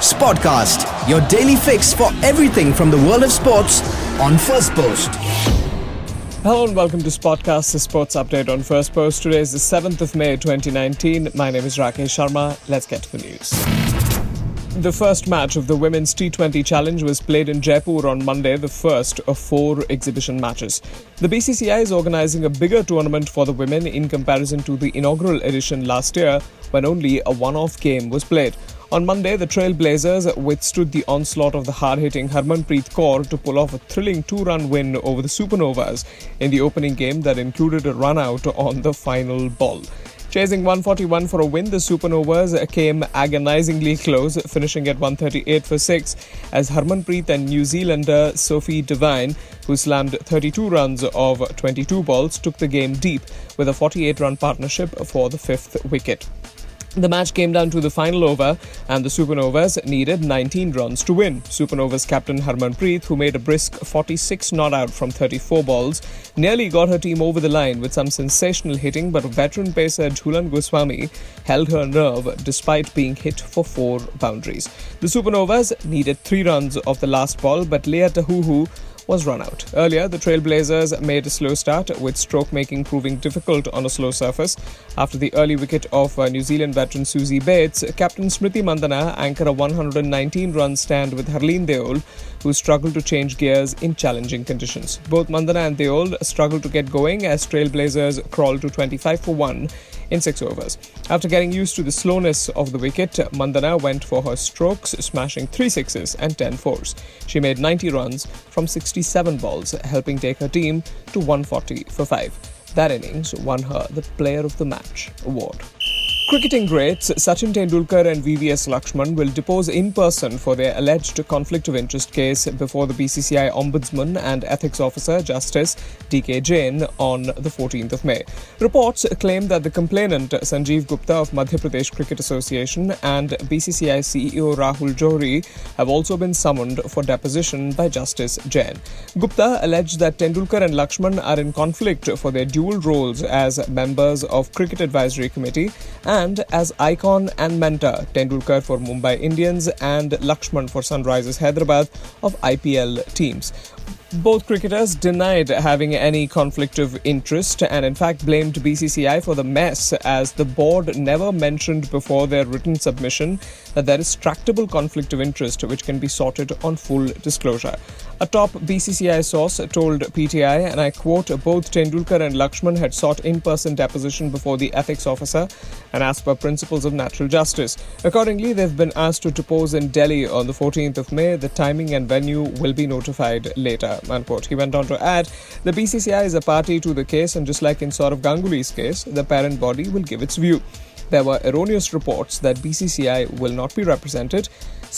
Sportcast, your daily fix for everything from the world of sports on First Post. Hello and welcome to Sportcast, the sports update on First Post. Today is the 7th of May 2019. My name is Rakesh Sharma. Let's get to the news. The first match of the Women's T20 Challenge was played in Jaipur on Monday, the first of 4 exhibition matches. The BCCI is organising a bigger tournament for the women in comparison to the inaugural edition last year, when only a one-off game was played. On Monday, the Trailblazers withstood the onslaught of the hard-hitting Harmanpreet Kaur to pull off a thrilling 2-run win over the Supernovas in the opening game that included a run-out on the final ball. Chasing 141 for a win, the Supernovas came agonizingly close, finishing at 138 for 6, as Harmanpreet and New Zealander Sophie Devine, who slammed 32 runs of 22 balls, took the game deep with a 48-run partnership for the 5th wicket. The match came down to the final over, and the Supernovas needed 19 runs to win. Supernovas captain Harmanpreet, who made a brisk 46 not out from 34 balls, nearly got her team over the line with some sensational hitting, but veteran pacer Jhulan Goswami held her nerve despite being hit for 4 boundaries. The Supernovas needed 3 runs off the last ball, but Leah Tahuhu was run out. Earlier, the Trailblazers made a slow start, with stroke making proving difficult on a slow surface. After the early wicket of New Zealand veteran Suzie Bates, captain Smriti Mandhana anchored a 119-run stand with Harleen Deol, who struggled to change gears in challenging conditions. Both Mandhana and Deol struggled to get going as Trailblazers crawled to 25 for 1 in 6 overs. After getting used to the slowness of the wicket, Mandhana went for her strokes, smashing 3 sixes and 10 fours. She made 90 runs from 67 balls, helping take her team to 140 for 5. That innings won her the Player of the Match award. Cricketing greats Sachin Tendulkar and VVS Lakshman will depose in person for their alleged conflict of interest case before the BCCI Ombudsman and Ethics Officer Justice D.K. Jain on the 14th of May. Reports claim that the complainant Sanjeev Gupta of Madhya Pradesh Cricket Association and BCCI CEO Rahul Johri have also been summoned for deposition by Justice Jain. Gupta alleged that Tendulkar and Lakshman are in conflict for their dual roles as members of Cricket Advisory Committee and as icon and mentor, Tendulkar for Mumbai Indians and Lakshman for Sunrisers Hyderabad of IPL teams. Both cricketers denied having any conflict of interest and in fact blamed BCCI for the mess, as the board never mentioned before their written submission that there is tractable conflict of interest which can be sorted on full disclosure. A top BCCI source told PTI, and I quote, both Tendulkar and Lakshman had sought in-person deposition before the ethics officer and as per principles of natural justice. Accordingly, they've been asked to depose in Delhi on the 14th of May. The timing and venue will be notified later, unquote. He went on to add, the BCCI is a party to the case, and just like in Saurav Ganguly's case, the parent body will give its view. There were erroneous reports that BCCI will not be represented.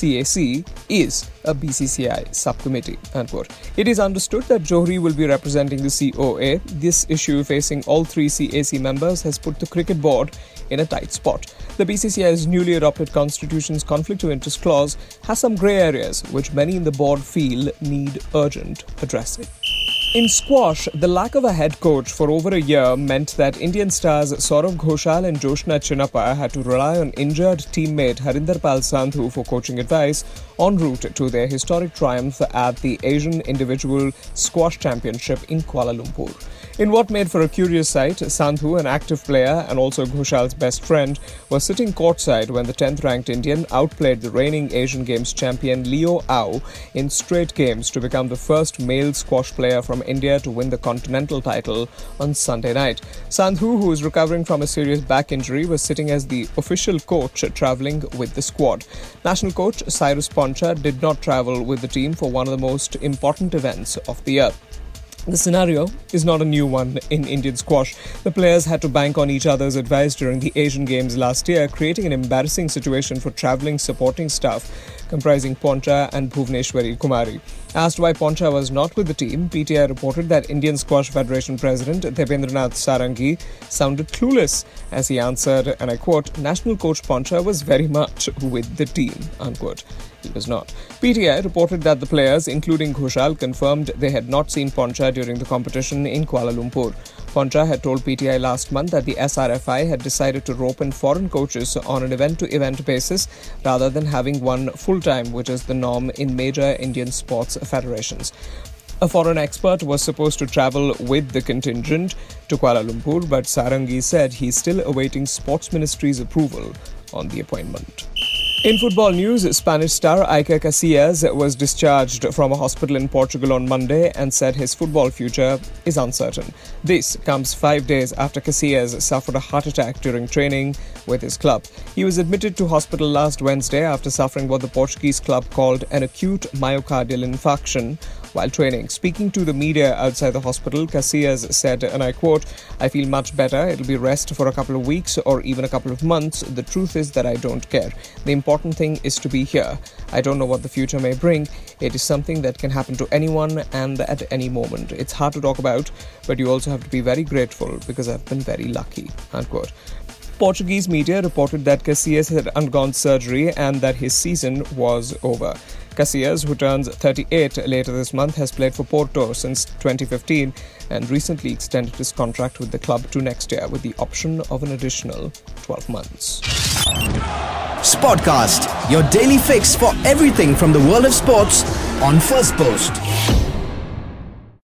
CAC is a BCCI subcommittee, unquote. It is understood that Johri will be representing the COA. This issue facing all 3 CAC members has put the cricket board in a tight spot. The BCCI's newly adopted constitution's conflict of interest clause has some grey areas which many in the board feel need urgent addressing. In squash, the lack of a head coach for over a year meant that Indian stars Saurav Ghoshal and Joshna Chinnappa had to rely on injured teammate Harinder Pal Sandhu for coaching advice en route to their historic triumph at the Asian Individual Squash Championship in Kuala Lumpur. In what made for a curious sight, Sandhu, an active player and also Ghoshal's best friend, was sitting courtside when the 10th-ranked Indian outplayed the reigning Asian Games champion Leo Au in straight games to become the first male squash player from India to win the continental title on Sunday night. Sandhu, who is recovering from a serious back injury, was sitting as the official coach travelling with the squad. National coach Cyrus Poncha did not travel with the team for one of the most important events of the year. The scenario is not a new one in Indian squash. The players had to bank on each other's advice during the Asian Games last year, creating an embarrassing situation for travelling supporting staff comprising Poncha and Bhuvneshwari Kumari. Asked why Poncha was not with the team, PTI reported that Indian Squash Federation President Debendranath Sarangi sounded clueless as he answered, and I quote, "National coach Poncha was very much with the team," unquote. He was not. PTI reported that the players, including Ghoshal, confirmed they had not seen Poncha Poncha during the competition in Kuala Lumpur. Poncha had told PTI last month that the SRFI had decided to rope in foreign coaches on an event-to-event basis rather than having one full-time, which is the norm in major Indian sports federations. A foreign expert was supposed to travel with the contingent to Kuala Lumpur, but Sarangi said he's still awaiting Sports Ministry's approval on the appointment. In football news, Spanish star Iker Casillas was discharged from a hospital in Portugal on Monday and said his football future is uncertain. This comes 5 days after Casillas suffered a heart attack during training with his club. He was admitted to hospital last Wednesday after suffering what the Portuguese club called an acute myocardial infarction while training. Speaking to the media outside the hospital, Casillas said, and I quote, "I feel much better. It'll be rest for a couple of weeks or even a couple of months. The truth is that I don't care. The important thing is to be here. I don't know what the future may bring. It is something that can happen to anyone and at any moment. It's hard to talk about, but you also have to be very grateful because I've been very lucky," unquote. Portuguese media reported that Casillas had undergone surgery and that his season was over. Casillas, who turns 38 later this month, has played for Porto since 2015 and recently extended his contract with the club to next year with the option of an additional 12 months. Sportcast, your daily fix for everything from the world of sports on First Post.